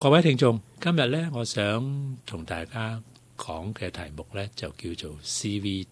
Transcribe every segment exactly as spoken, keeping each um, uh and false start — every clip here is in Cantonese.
各位聽眾，今日咧，我想同大家講嘅題目咧就叫做 C V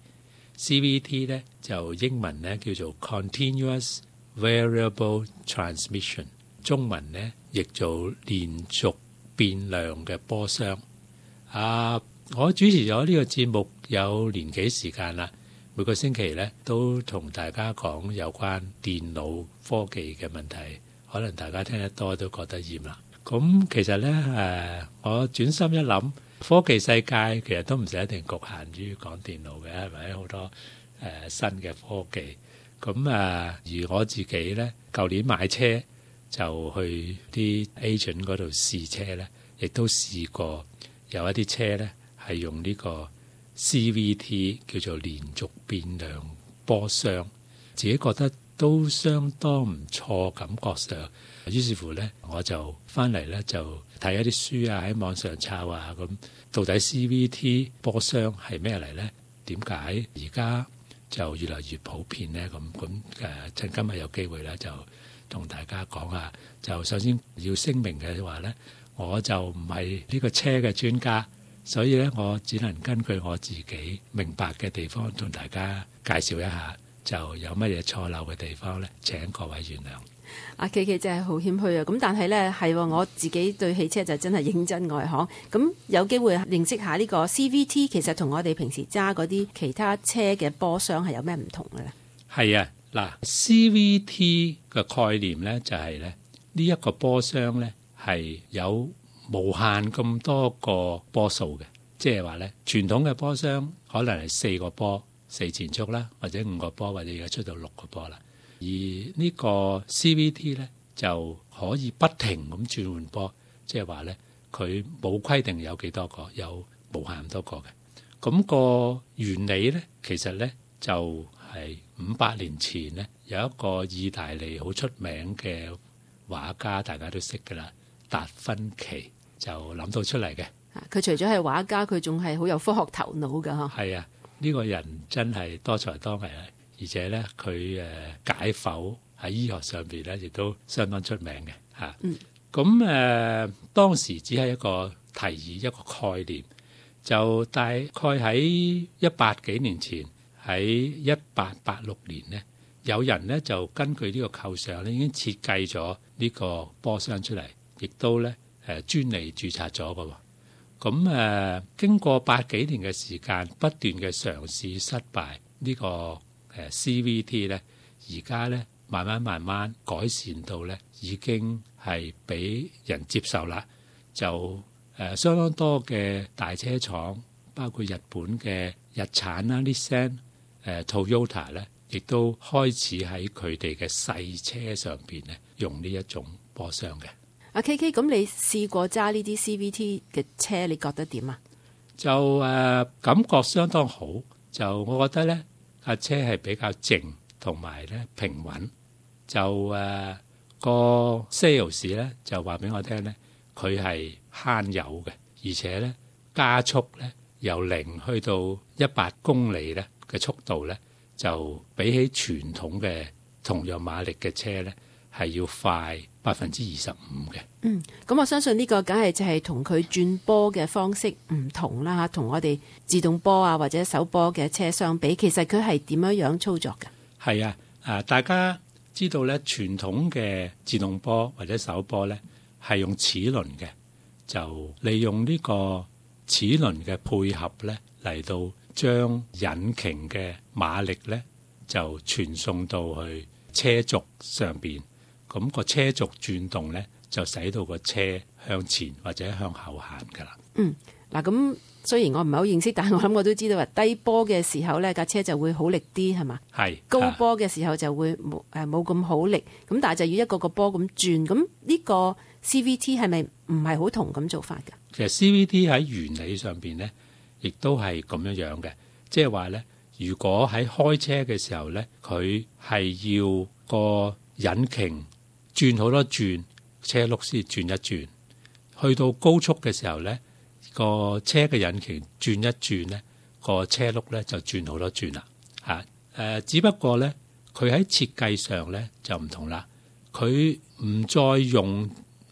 T。C V T 咧就英文咧叫做 Continuous Variable Transmission， 中文咧譯做連續變量嘅波箱。啊，我主持咗呢個節目有年幾時間啦，每個星期咧都同大家講有關電腦科技嘅問題，可能大家聽得多都覺得厭啦。咁其實咧誒，我轉心一諗，科技世界其實都唔使一定局限於講電腦嘅，係咪？好多誒、呃、新嘅科技。咁啊，而我自己咧，舊年買車就去啲 agent 嗰度試車咧，亦都試過有一啲車咧係用呢個 C V T 叫做連續變量波箱，自己覺得都相當唔錯，感覺上。於是乎咧，我就翻嚟咧就睇一啲書啊，喺網上抄啊，咁到底 C V T 波箱係咩嚟咧？點解而家就越嚟越普遍咧？咁咁誒，趁今日有機會咧，就同大家講下。就首先要聲明嘅話咧，我就唔係呢個車嘅專家，所以咧我只能根據我自己明白嘅地方同大家介紹一下，就有乜嘢錯漏嘅地方咧？請各位原諒。 阿 K K 真係好謙虛啊！咁但係呢，係我自己對汽車就真係認真外行。咁有機會認識下呢個 C V T， 其實同我哋平時揸嗰啲其他車嘅波箱係有咩唔同嘅咧？ 係啊，嗱 C V T 嘅概念呢，就係咧呢一個波箱呢，係有無限咁多個波數嘅，即係話呢，傳統嘅波箱可能係四個波四前速啦，或者五個波，或者而家出到六個波啦。而呢個 C V T 咧就可以不停咁轉換波，即係話咧佢冇規定有幾多個，有無限咁多個嘅。咁個原理咧，其實咧就係五百年前咧有一個意大利好出名嘅畫家，大家都識㗎啦，達芬奇就諗到出嚟嘅。 佢除咗係畫家，佢仲係好有科學頭腦㗎嗬。 係啊，呢個人真係多才多藝啊！而且咧，佢誒解剖喺醫學上邊咧，亦都相當出名嘅嚇。咁誒、嗯啊、當時只係一個提議，一個概念，就大概喺一百幾年前，喺一八八六年呢，有人咧就根據呢個構想咧，已經設計咗呢個波箱出嚟，亦都咧誒專利註冊咗嘅喎。咁誒、啊、經過百幾年嘅時間，不斷嘅嘗試失敗，呢、這個誒 C V T 咧，而家咧慢慢慢慢改善到咧，已經係俾人接受啦。就誒、呃、相當多嘅大車廠，包括日本嘅日產啦、Nissan、誒 Toyota 咧，亦都開始喺佢哋嘅細車上邊咧，用呢一種波箱嘅。 阿 K K，咁你試過揸呢啲 C V T 嘅車，你覺得點啊？ 就誒、呃、感覺相當好，就我覺得咧。架車係比較靜同埋咧平穩，就誒、呃個 sales 咧就話俾我聽咧，佢係慳油嘅，而且咧加速咧由零去到一百公里咧嘅速度咧，就比起傳統嘅同樣馬力嘅車咧係要快百分之二十五嘅。 嗯，咁我相信呢個梗係就係同佢轉波嘅方式唔同啦嚇，同我哋自動波啊或者手波嘅車相比，其實佢係點樣樣操作㗎？係啊，啊大家知道咧，傳統嘅自動波或者手波咧係用齒輪嘅，就利用呢個齒輪嘅配合咧嚟到將引擎嘅馬力咧就傳送到去車軸上邊，咁個車軸轉動咧就使到個車向前或者向後行噶啦。 嗯，嗱咁雖然我唔係好認識，但係我諗我都知道話低波嘅時候咧架車就會好力啲係嘛？係。高波嘅時候就會冇誒冇咁好力，咁但係就要一個個波咁轉。咁呢個 C V T 係咪唔係好同咁做法㗎？ 其實 C V T 喺原理上邊咧，亦都係咁樣樣嘅，即係話咧，如果喺開車嘅時候咧，佢係要個引擎轉好多轉，車轆先轉一轉。去到高速嘅時候咧，個車嘅引擎轉一轉咧，個車轆咧就轉好多轉啦。嚇誒，只不過咧，佢喺設計上咧就唔同啦。佢唔再用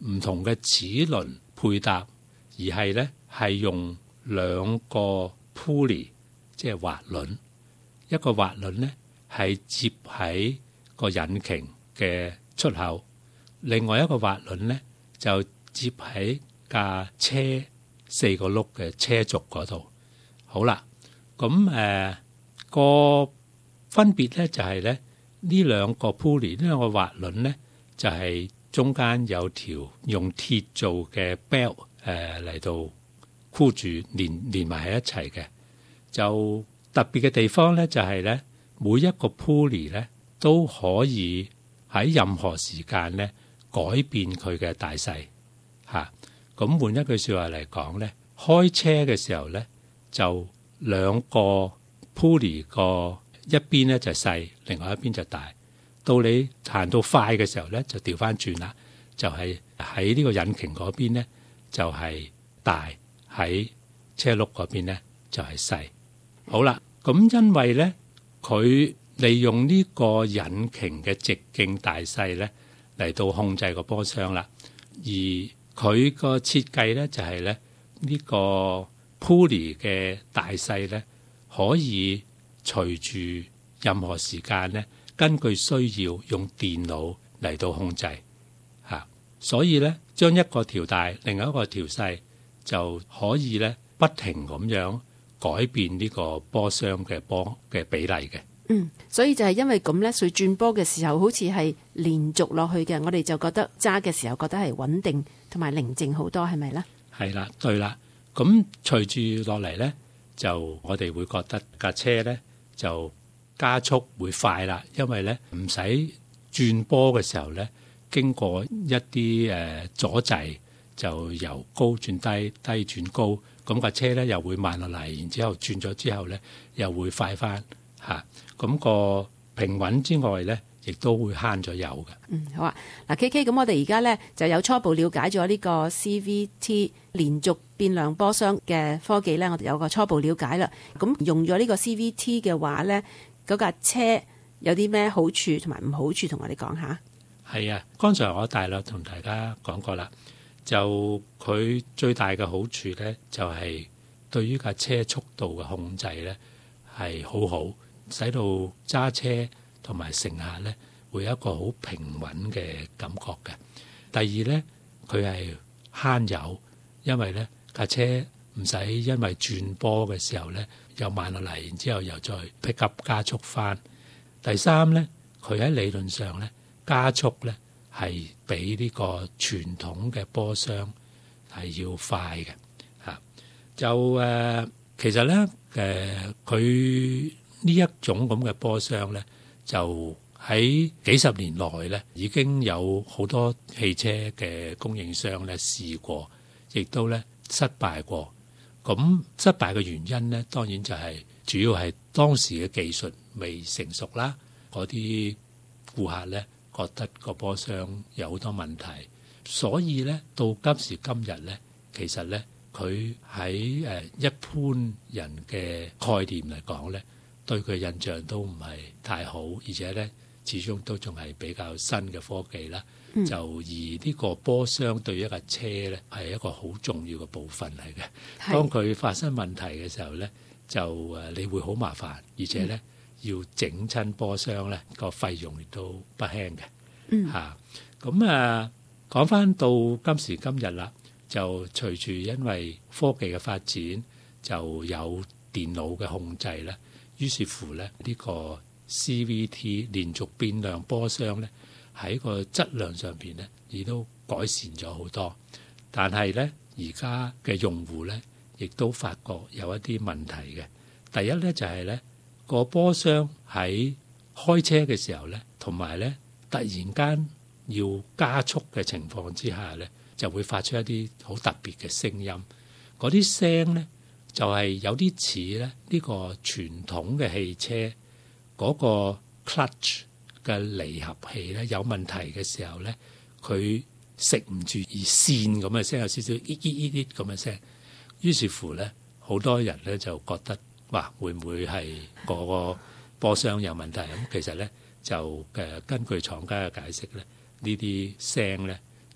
唔同嘅齒輪配搭，而係咧係用兩個 pulley， 即係滑輪，一個滑輪咧係接喺個引擎嘅出口，另外一個滑輪咧就接喺架車四個轆嘅車軸嗰度。好啦，咁誒個分別咧就係咧呢兩個 pulley， 呢兩個滑輪咧就係中間有條用鐵做嘅 belt 誒嚟到箍住連連埋喺一齊嘅。就特別嘅地方咧就係咧每一個 pulley 咧都可以喺任何時間咧改變佢嘅大細嚇。咁換一句説話嚟講咧，開車嘅時候咧就兩個 pulley 個一邊咧就細，另外一邊就大。到你行到快嘅時候咧，就調翻轉啦，就係喺呢個引擎嗰邊咧就係大，喺車轆嗰邊咧就係細。好啦，咁因為咧佢利用呢個引擎嘅直徑大細咧嚟到控制個波箱啦，而佢個設計咧就係咧呢個 pulley 嘅大細咧可以隨住任何時間咧，根據需要用電腦嚟到控制嚇，所以咧將一個調大，另外一個調細，就可以咧不停咁樣改變呢個波箱嘅波嘅比例嘅。 嗯，所以就係因為咁咧，佢轉波嘅時候好似係連續落去嘅，我哋就覺得揸嘅時候覺得係穩定同埋寧靜好多，係咪咧？係啦， 對啦。咁隨住落嚟咧，就我哋會覺得架車咧就加速會快啦，因為咧唔使轉波嘅時候咧，經過一啲誒阻滯，就由高轉低，低轉高，咁架車咧又會慢落嚟，然之後轉咗之後咧又會快翻嚇。咁個平穩之外咧，亦都會慳咗油嘅。 嗯，好啊。嗱，K K，咁我哋而家咧就有初步了解咗呢個 C V T 連續變量波箱嘅科技咧，我哋有個初步了解啦。咁用咗呢個 C V T 嘅話咧，嗰架車有啲咩好處同埋唔好處，同我哋講下。 係啊，剛才我大略同大家講過啦，就佢最大嘅好處咧，就係對於架車速度嘅控制咧係好好，使到揸車同埋乘客咧會有一個好平穩嘅感覺嘅。第二咧，佢係慳油，因為咧架車唔使因為轉波嘅時候咧又慢落嚟，然之後又再 pick up 加速翻。第三咧，佢喺理論上咧加速咧係比呢個傳統嘅波箱係要快嘅嚇。就誒、呃，其實咧誒，佢、呃、呢一種咁嘅波箱咧，就喺幾十年內咧已經有好多汽車嘅供應商咧試過，亦都咧失敗過。咁失敗嘅原因咧，當然就係主要係當時嘅技術未成熟啦。嗰啲顧客咧覺得個波箱有好多問題，所以咧到今時今日咧，其實咧佢喺誒一般人嘅概念嚟講咧，對佢印象都唔係太好，而且咧始終都仲係比較新嘅科技啦。嗯、就而呢個波箱對一架車咧係一個好重要嘅部分嚟嘅。當佢發生問題嘅時候咧，就誒你會好麻煩，而且咧、嗯、要整親波箱咧個費用亦都不輕嘅。嗯，嚇咁啊，講翻到今時今日啦，就隨住因為科技嘅發展，就有電腦嘅控制咧，於是乎咧呢個 C V T 連續變量波箱咧喺個質量上邊咧亦都改善咗好多。但係咧而家嘅用戶咧亦都發覺有一啲問題嘅。第一咧就係咧個波箱喺開車嘅時候咧，同埋咧突然間要加速嘅情況之下咧，就會發出一啲好特別嘅聲音。嗰啲聲咧就係有啲似咧呢個傳統嘅汽車嗰個 clutch 嘅離合器咧有問題嘅時候咧，佢食唔住而線咁嘅聲，有少少咦咦咦咁嘅聲。於是乎咧，好多人咧就覺得哇，會唔會係個個波箱有問題？咁其實咧就誒根據廠家嘅解釋咧，呢啲聲咧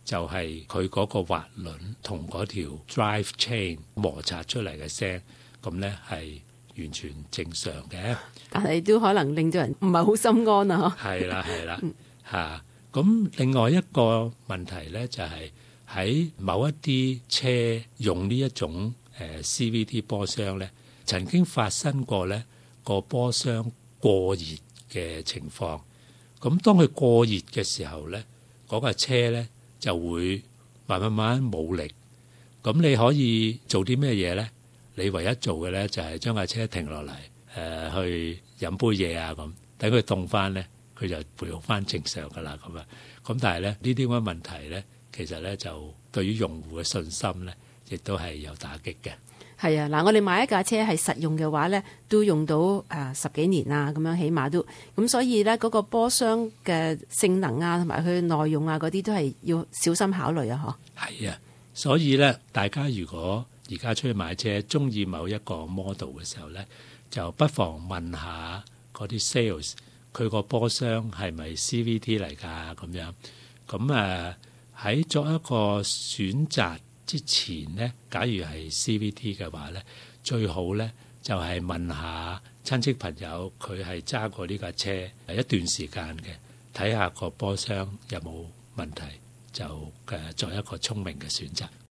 就係佢嗰個滑輪同嗰條 drive chain 摩擦出嚟嘅聲，咁呢係完全正常嘅。但係都可能令到人唔係好心安啊！係啦係啦嚇。咁另外一個問題呢，就係喺某一啲車用呢一種誒 C V T 波箱呢，曾經發生過呢個波箱過熱嘅情況。咁當佢過熱嘅時候呢，嗰架車呢就會慢慢慢冇力。咁你可以做啲咩嘢呢？你唯一做嘅呢就係將架車停落嚟，誒去飲杯嘢啊，咁等佢凍翻呢，佢就回復翻正常噶啦。咁啊，咁但係咧呢啲咁嘅問題呢，其實呢就對於用戶嘅信心呢，亦都係有打擊嘅。係啊，嗱，我哋買一架車係實用嘅話呢，都用到誒、呃、十幾年啊，咁樣起碼都咁，所以呢，嗰、嗰個波箱嘅性能啊，同埋佢耐用啊，嗰啲都係要小心考慮啊，嗬。係啊，所以呢，大家如果而家出去買車，中意某一個 model 嘅時候呢，就不妨問下嗰啲 sales，佢個波箱係咪 C V T 嚟㗎？咁樣咁誒喺作一個選擇之前呢，假如係 C V T 嘅話呢，最好呢就係問下親戚朋友，佢係揸過呢架車一段時間嘅，睇下個波箱有冇問題，就誒作一個聰明嘅選擇。